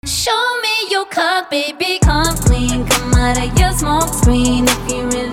Show me your cup, baby, come clean. Come out of your smoke screen if you really